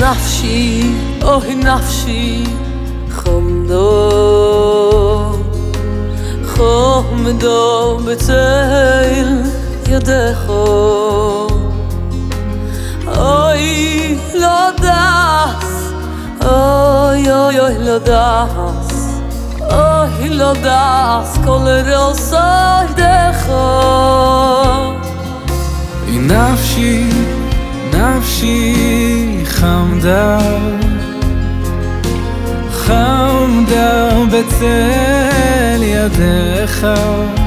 נפשי, אוי נפשי, חומדו בצל ידך. אוי לא דס, אוי אוי אוי לא דס, אוי לא דס כל רוסי דך. נפשי, נפשי חמדה, חמדה בצל ידך.